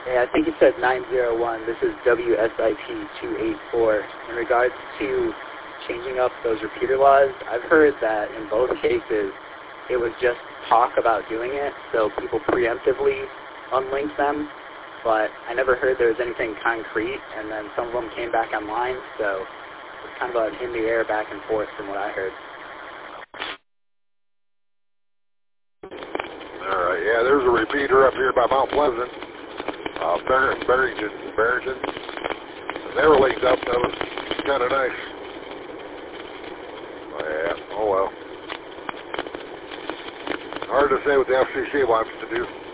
Yeah, I think you said 901. This is WSIP 284. In regards to changing up those repeater laws, I've heard that in both cases it was just talk about doing it, so people preemptively unlinked them, but I never heard there was anything concrete, and then some of them came back online, so it's kind of an in the air back and forth from what I heard. All right, yeah, there's a repeater up here by Mount Pleasant, Barrington. They were linked up. That was kind of nice. Yeah, oh well. Hard to say what the FCC wants to do.